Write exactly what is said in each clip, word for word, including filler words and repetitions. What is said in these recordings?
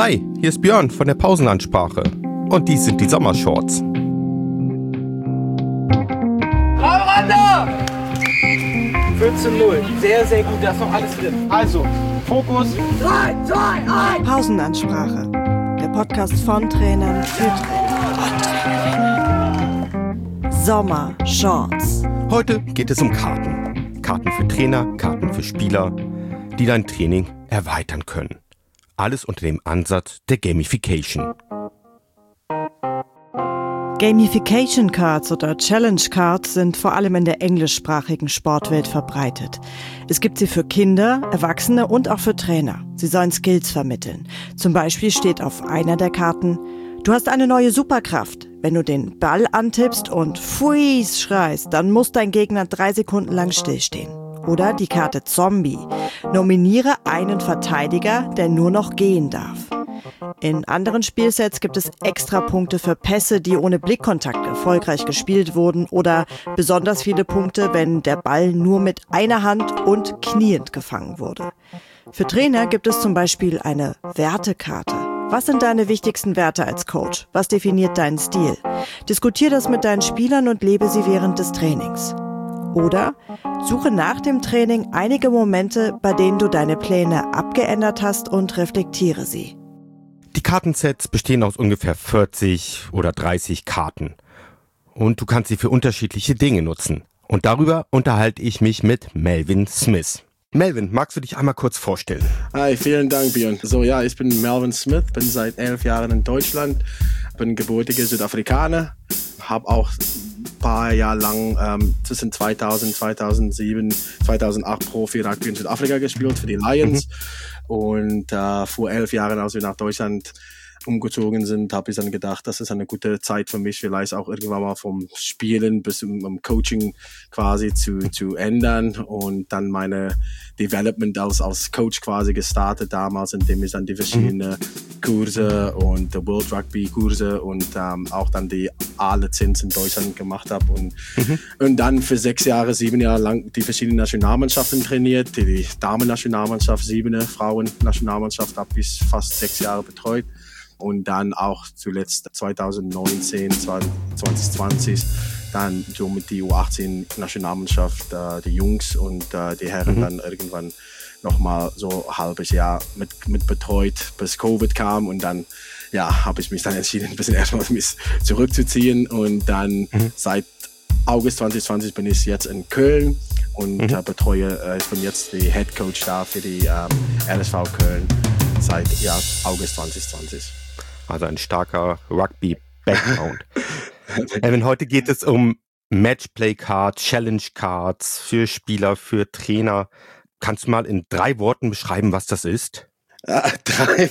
Hi, hier ist Björn von der Pausenansprache. Und dies sind die Sommershorts. Randa! vierzehn null. Sehr, sehr gut. Da ist noch alles drin. Also, Fokus. drei, zwei, eins. Pausenansprache. Der Podcast von Trainern für Trainer. Und Trainerinnen. Sommershorts. Heute geht es um Karten. Karten für Trainer, Karten für Spieler, die dein Training erweitern können. Alles unter dem Ansatz der Gamification. Gamification Cards oder Challenge Cards sind vor allem in der englischsprachigen Sportwelt verbreitet. Es gibt sie für Kinder, Erwachsene und auch für Trainer. Sie sollen Skills vermitteln. Zum Beispiel steht auf einer der Karten: Du hast eine neue Superkraft. Wenn du den Ball antippst und Freeze schreist, dann muss dein Gegner drei Sekunden lang stillstehen. Oder die Karte Zombie. Nominiere einen Verteidiger, der nur noch gehen darf. In anderen Spielsets gibt es Extrapunkte für Pässe, die ohne Blickkontakt erfolgreich gespielt wurden, oder besonders viele Punkte, wenn der Ball nur mit einer Hand und kniend gefangen wurde. Für Trainer gibt es zum Beispiel eine Wertekarte. Was sind deine wichtigsten Werte als Coach? Was definiert deinen Stil? Diskutier das mit deinen Spielern und lebe sie während des Trainings. Oder suche nach dem Training einige Momente, bei denen du deine Pläne abgeändert hast, und reflektiere sie. Die Kartensets bestehen aus ungefähr vierzig oder dreißig Karten. Und du kannst sie für unterschiedliche Dinge nutzen. Und darüber unterhalte ich mich mit Melvin Smith. Melvin, magst du dich einmal kurz vorstellen? Hi, vielen Dank, Björn. So, ja, ich bin Melvin Smith, bin seit elf Jahren in Deutschland, bin gebürtiger Südafrikaner, habe auch ein paar Jahre lang ähm, zwischen zweitausend, zweitausendsieben, zweitausendacht Profi-Rugby in Südafrika gespielt für die Lions. Mhm. Und äh, vor elf Jahren, als wir nach Deutschland umgezogen sind, habe ich dann gedacht, das ist eine gute Zeit für mich, vielleicht auch irgendwann mal vom Spielen bis zum Coaching quasi zu, zu ändern, und dann meine Development als, als Coach quasi gestartet damals, indem ich dann die verschiedenen Kurse und die World Rugby Kurse und ähm, auch dann die A-Lizenz in Deutschland gemacht habe und, mhm. und dann für sechs Jahre, sieben Jahre lang die verschiedenen Nationalmannschaften trainiert, die, die Damen-Nationalmannschaft, siebene Frauen-Nationalmannschaft habe ich fast sechs Jahre betreut. Und dann auch zuletzt zwanzig neunzehn, zwanzig zwanzig dann so mit die U achtzehn Nationalmannschaft, äh, die Jungs und äh, die Herren mhm. dann irgendwann nochmal so ein halbes Jahr mit, mit betreut, bis Covid kam, und dann ja, habe ich mich dann entschieden, ein bisschen erstmal mich zurückzuziehen, und dann mhm. seit August zwanzig zwanzig bin ich jetzt in Köln und mhm. äh, betreue, äh, ich bin jetzt die Head Coach da für die ähm, R S V Köln seit ja, August zwanzig zwanzig. Also ein starker Rugby-Background. Melvin, heute geht es um Matchplay-Cards, Challenge-Cards für Spieler, für Trainer. Kannst du mal in drei Worten beschreiben, was das ist? Ah, drei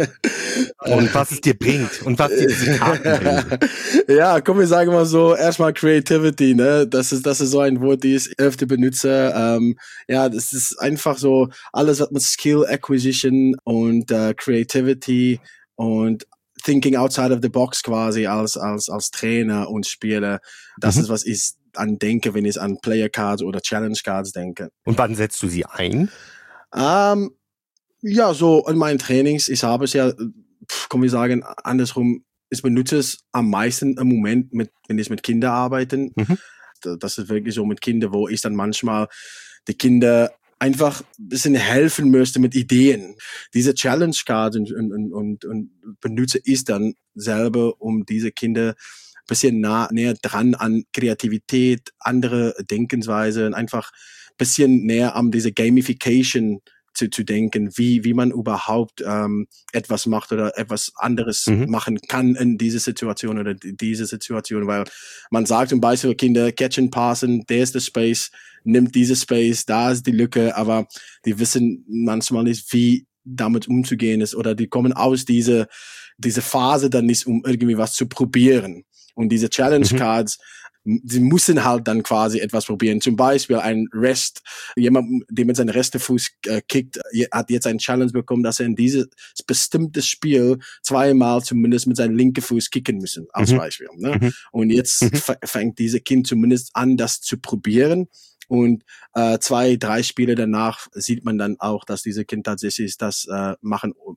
Und was es dir bringt und was dir diese Karten bringen. Ja, komm, wir sagen mal so, erstmal Creativity, ne? Das ist, das ist so ein Wort, die ich öfter benutze. Ähm, ja, das ist einfach so alles, was mit Skill Acquisition und uh, Creativity und Thinking outside of the box quasi als, als, als Trainer und Spieler. Das mhm. ist, was ich an denke, wenn ich an Player Cards oder Challenge Cards denke. Und wann setzt du sie ein? Ähm, Ja, so in meinen Trainings, ich habe es ja, kann ich sagen, andersrum, ich benutze es am meisten im Moment, mit, wenn ich mit Kindern arbeite. Mhm. Das ist wirklich so mit Kindern, wo ich dann manchmal die Kinder einfach ein bisschen helfen möchte mit Ideen. Diese Challenge Cards und, und, und, und benutze ich dann selber, um diese Kinder ein bisschen nah, näher dran an Kreativität, andere Denkensweise und einfach ein bisschen näher an diese Gamification Zu, zu denken, wie, wie man überhaupt ähm, etwas macht oder etwas anderes mhm. machen kann in diese Situation oder diese Situation, weil man sagt zum Beispiel Kinder, catch and passen, der ist der Space, nimmt diese Space, da ist die Lücke, aber die wissen manchmal nicht, wie damit umzugehen ist, oder die kommen aus dieser diese Phase dann nicht, um irgendwie was zu probieren. Und diese Challenge Cards, mhm. sie müssen halt dann quasi etwas probieren. Zum Beispiel ein Rest, jemand, der mit seinem Restefuß äh, kickt, hat jetzt einen Challenge bekommen, dass er in dieses bestimmte Spiel zweimal zumindest mit seinem linken Fuß kicken müssen, als mhm. Beispiel. Ne? Mhm. Und jetzt mhm. f- fängt dieses Kind zumindest an, das zu probieren. Und äh, zwei, drei Spiele danach sieht man dann auch, dass diese Kind tatsächlich das äh, machen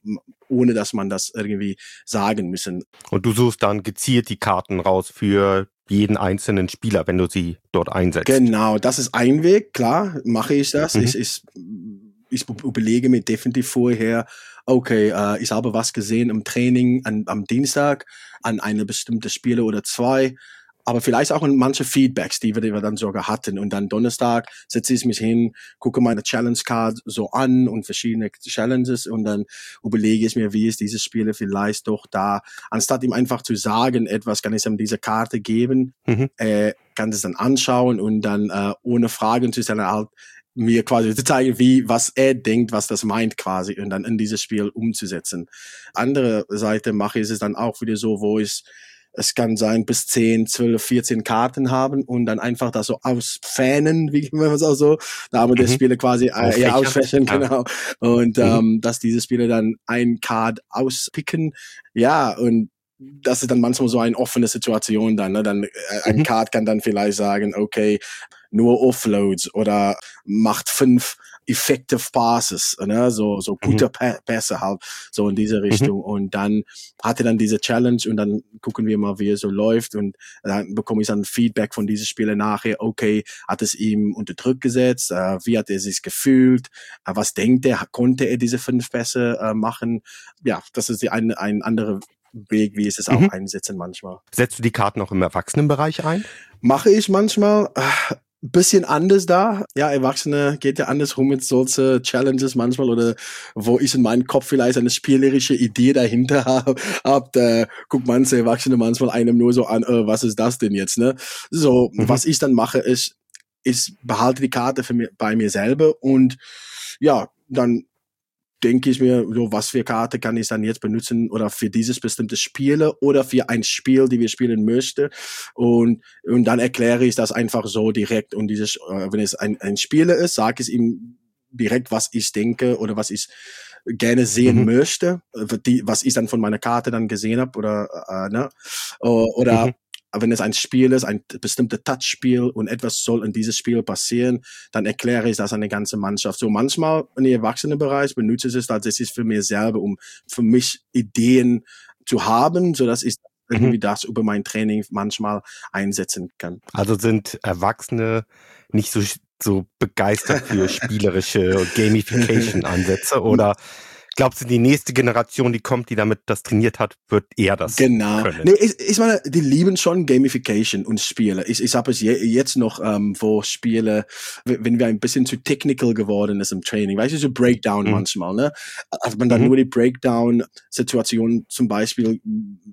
ohne dass man das irgendwie sagen müssen. Und du suchst dann gezielt die Karten raus für jeden einzelnen Spieler, wenn du sie dort einsetzt. Genau, das ist ein Weg, klar, mache ich das. Mhm. Ich, ich, ich überlege mir definitiv vorher, okay, äh, ich habe was gesehen im Training an, am Dienstag an eine bestimmte Spiele oder zwei, aber vielleicht auch in manche Feedbacks, die wir, die wir dann sogar hatten. Und dann Donnerstag setze ich mich hin, gucke meine Challenge Card so an und verschiedene Challenges und dann überlege ich mir, wie ist dieses Spiel vielleicht doch da. Anstatt ihm einfach zu sagen, etwas kann ich ihm diese Karte geben, Mhm. äh, kann es dann anschauen und dann äh, ohne Fragen zu stellen, halt mir quasi zu zeigen, wie, was er denkt, was das meint quasi und dann in dieses Spiel umzusetzen. Andere Seite mache ich es dann auch wieder so, wo ich es kann sein, bis zehn, zwölf, vierzehn Karten haben und dann einfach das so ausfähnen, wie man es auch so, da haben wir das Mhm. Spiele quasi äh, ja, ausfächern, Ja. genau. Und Mhm. ähm, dass diese Spiele dann ein Card auspicken, ja, und das ist dann manchmal so eine offene Situation dann, ne? Dann äh, ein Mhm. Card kann dann vielleicht sagen, okay, nur Offloads oder macht fünf effective passes, ne? so so gute Mhm. Pa- Pässe halt, so in diese Mhm. Richtung. Und dann hatte dann diese Challenge und dann gucken wir mal, wie es so läuft und dann bekomme ich dann Feedback von diesen Spielern nachher, okay, hat es ihm unter Druck gesetzt, äh, wie hat er sich gefühlt, äh, was denkt er, konnte er diese fünf Pässe äh, machen? Ja, das ist die ein, ein anderer Weg, wie es es auch Mhm. einsetzen manchmal. Setzt du die Karten auch im Erwachsenenbereich ein? Mache ich manchmal äh, bisschen anders da. Ja, Erwachsene geht ja anders rum mit solche Challenges manchmal oder wo ich in meinem Kopf vielleicht eine spielerische Idee dahinter habe. Hab, da guckt manche Erwachsene manchmal einem nur so an, äh, was ist das denn jetzt, ne? So, Mhm. was ich dann mache, ist, ich behalte die Karte für mir, bei mir selber und ja, dann denke ich mir, so was für Karte kann ich dann jetzt benutzen oder für dieses bestimmte Spiel oder für ein Spiel, die wir spielen möchten. Und, und dann erkläre ich das einfach so direkt. Und dieses, äh, wenn es ein, ein Spieler ist, sage ich ihm direkt, was ich denke oder was ich gerne sehen Mhm. möchte, äh, die, was ich dann von meiner Karte dann gesehen habe oder, äh, ne? Oder Mhm. wenn es ein Spiel ist, ein bestimmtes Touchspiel und etwas soll in dieses Spiel passieren, dann erkläre ich das an die ganze Mannschaft. So manchmal im Erwachsenenbereich benutze ich es tatsächlich für mich selber, um für mich Ideen zu haben, so dass ich Mhm. irgendwie das über mein Training manchmal einsetzen kann. Also sind Erwachsene nicht so, so begeistert für spielerische Gamification-Ansätze oder glaubst du, die nächste Generation, die kommt, die damit das trainiert hat, wird eher das Genau. können? Nee, ich, ich meine, die lieben schon Gamification und Spiele. Ich, ich habe es je, jetzt noch, ähm, wo Spiele, wenn wir ein bisschen zu technical geworden ist im Training, weißt du, so Breakdown Mhm. manchmal, ne? Hat man dann Mhm. nur die Breakdown-Situation zum Beispiel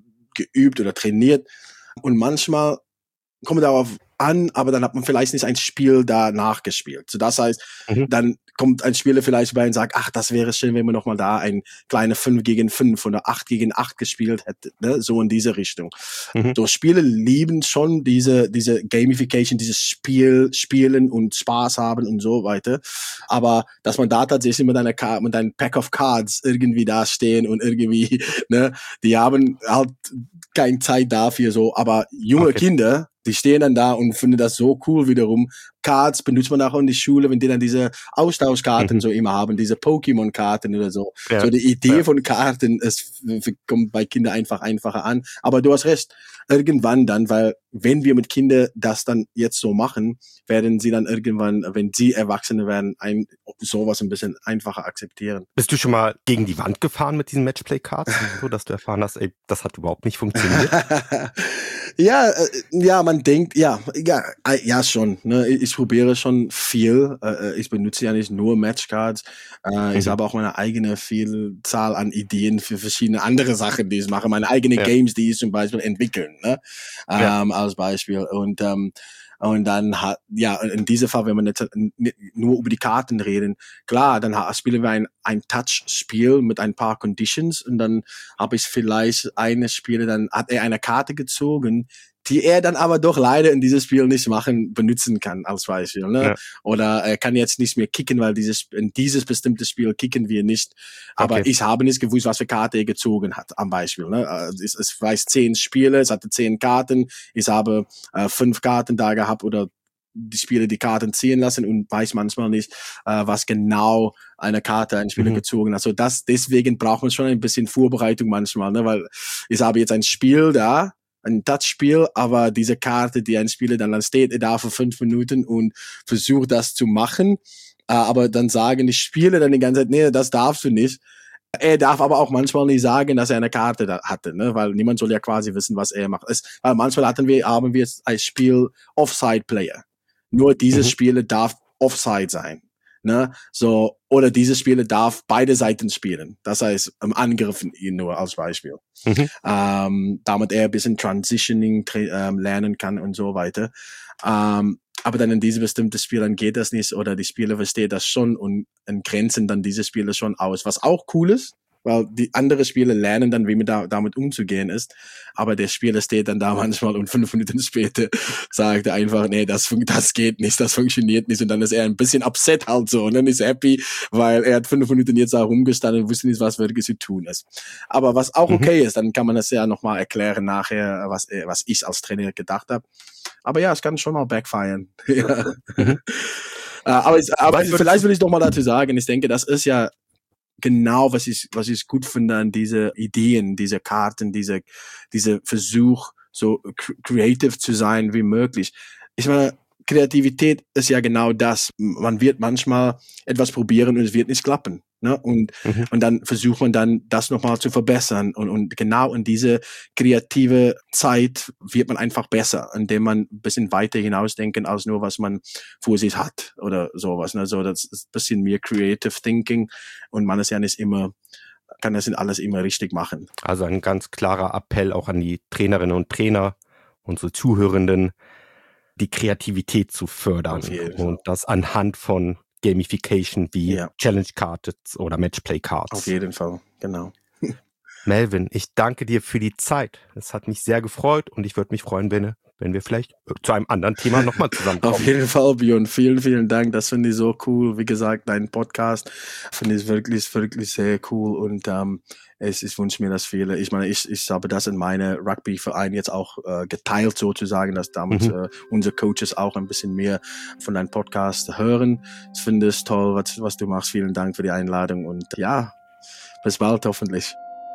geübt oder trainiert und manchmal kommt darauf an, aber dann hat man vielleicht nicht ein Spiel da nachgespielt. So, das heißt, Mhm. dann kommt ein Spieler vielleicht bei und sagt, ach, das wäre schön, wenn man nochmal da ein kleine fünf gegen fünf oder acht gegen acht gespielt hätte, ne? So in diese Richtung. Mhm. So, Spiele lieben schon diese, diese Gamification, dieses Spiel, Spielen und Spaß haben und so weiter. Aber, dass man da tatsächlich mit einer Karte, mit einem Pack of Cards irgendwie da stehen und irgendwie, ne, die haben halt keine Zeit dafür, so. Aber junge Okay. Kinder, die stehen dann da und finden das so cool wiederum. Cards benutzt man auch in die Schule, wenn die dann diese Austauschkarten Mhm. so immer haben, diese Pokémon-Karten oder so. Ja. So die Idee Ja. von Karten, es kommt bei Kindern einfach einfacher an. Aber du hast recht, irgendwann dann, weil wenn wir mit Kindern das dann jetzt so machen, werden sie dann irgendwann, wenn sie Erwachsene werden, ein, sowas ein bisschen einfacher akzeptieren. Bist du schon mal gegen die Wand gefahren mit diesen Matchplay-Cards, so dass du erfahren hast, ey, das hat überhaupt nicht funktioniert? ja, äh, ja, man denkt, ja, ja, äh, ja schon. Ne? Ich, ich probiere schon viel. Äh, ich benutze ja nicht nur Matchcards. Äh, Mhm. Ich habe auch meine eigene Vielzahl an Ideen für verschiedene andere Sachen, die ich mache. Meine eigenen Ja. Games, die ich zum Beispiel entwickeln, ne? Ja. ähm, als Beispiel. Und ähm, und dann hat, ja, in diesem Fall, wenn man jetzt nur über die Karten reden, klar, dann spielen wir ein, ein Touch-Spiel mit ein paar Conditions und dann habe ich vielleicht eine Spiele, dann hat er eine Karte gezogen, die er dann aber doch leider in dieses Spiel nicht machen, benutzen kann, als Beispiel, ne? Ja. Oder er kann jetzt nicht mehr kicken, weil dieses, in dieses bestimmte Spiel kicken wir nicht. Aber Okay. ich habe nicht gewusst, was für Karte er gezogen hat, am Beispiel, ne? Es, es weiß zehn Spiele, es hatte zehn Karten, ich habe äh, fünf Karten da gehabt oder die Spieler die Karten ziehen lassen und weiß manchmal nicht, äh, was genau eine Karte ein Spieler mhm. gezogen hat. Also das, deswegen braucht man schon ein bisschen Vorbereitung manchmal, ne? Weil ich habe jetzt ein Spiel da, ein Touchspiel, aber diese Karte, die ein Spieler dann, dann steht, er darf für fünf Minuten und versucht das zu machen, äh, aber dann sagen die Spieler dann die ganze Zeit, nee, das darfst du nicht. Er darf aber auch manchmal nicht sagen, dass er eine Karte da hatte, ne? Weil niemand soll ja quasi wissen, was er macht. Es, weil manchmal hatten wir, haben wir jetzt ein Spiel Offside-Player. Nur dieses mhm. Spieler darf Offside sein, ne? So, oder dieses Spieler darf beide Seiten spielen. Das heißt, im Angriff nur als Beispiel. Mhm. Ähm, damit er ein bisschen Transitioning ähm, lernen kann und so weiter. Ähm, aber dann in diese bestimmten Spielern geht das nicht oder die Spieler verstehen das schon und, und grenzen dann diese Spieler schon aus, was auch cool ist, weil die andere Spieler lernen dann, wie man da, damit umzugehen ist, aber der Spieler steht dann da manchmal und fünf Minuten später sagt er einfach, nee, das, das geht nicht, das funktioniert nicht und dann ist er ein bisschen upset halt so und dann ist er happy, weil er hat fünf Minuten jetzt da rumgestanden und wusste nicht, was wirklich zu tun ist. Aber was auch okay mhm. ist, dann kann man das ja nochmal erklären nachher, was, was ich als Trainer gedacht habe. Aber ja, es kann schon mal backfiren. ja. mhm. uh, aber es, aber vielleicht will ich doch mal dazu sagen, ich denke, das ist ja genau, was ich, was ich gut finde an diese Ideen, diese Karten, diese, diese Versuch, so creative zu sein wie möglich. Ich meine, Kreativität ist ja genau das. Man wird manchmal etwas probieren und es wird nicht klappen. Ne? Und, mhm. und dann versucht man dann, das nochmal zu verbessern. Und, und genau in diese kreative Zeit wird man einfach besser, indem man ein bisschen weiter hinausdenken als nur, was man vor sich hat oder sowas. Also das ist ein bisschen mehr Creative Thinking und man ist ja nicht immer, kann das nicht alles immer richtig machen. Also ein ganz klarer Appell auch an die Trainerinnen und Trainer, unsere Zuhörenden, die Kreativität zu fördern und das anhand von Gamification wie ja. Challenge Cards oder Matchplay Cards. Auf jeden Fall, genau. Melvin, ich danke dir für die Zeit. Es hat mich sehr gefreut und ich würde mich freuen, wenn, wenn wir vielleicht zu einem anderen Thema nochmal zusammenkommen. Auf jeden Fall, Björn. Vielen, vielen Dank. Das finde ich so cool. Wie gesagt, dein Podcast finde ich wirklich, wirklich sehr cool und ähm, ich, ich wünsche mir das viele. Ich meine, ich, ich habe das in meine Rugby-Verein jetzt auch äh, geteilt sozusagen, dass damit mhm. äh, unsere Coaches auch ein bisschen mehr von deinem Podcast hören. Ich finde es toll, was, was du machst. Vielen Dank für die Einladung und ja, bis bald hoffentlich.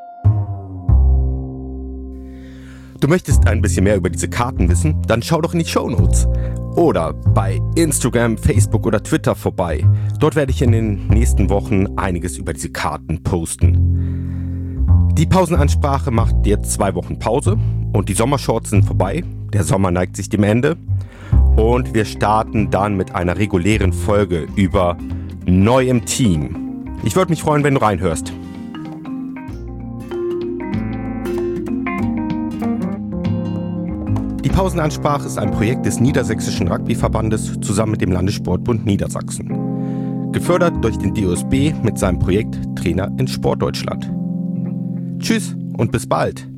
Du möchtest ein bisschen mehr über diese Karten wissen? Dann schau doch in die Shownotes. Oder bei Instagram, Facebook oder Twitter vorbei. Dort werde ich in den nächsten Wochen einiges über diese Karten posten. Die Pausenansprache macht jetzt zwei Wochen Pause und die Sommershorts sind vorbei. Der Sommer neigt sich dem Ende. Und wir starten dann mit einer regulären Folge über Neu im Team. Ich würde mich freuen, wenn du reinhörst. Die Pausenansprache ist ein Projekt des Niedersächsischen Rugbyverbandes zusammen mit dem Landessportbund Niedersachsen. Gefördert durch den D O S B mit seinem Projekt Trainer in Sportdeutschland. Tschüss und bis bald.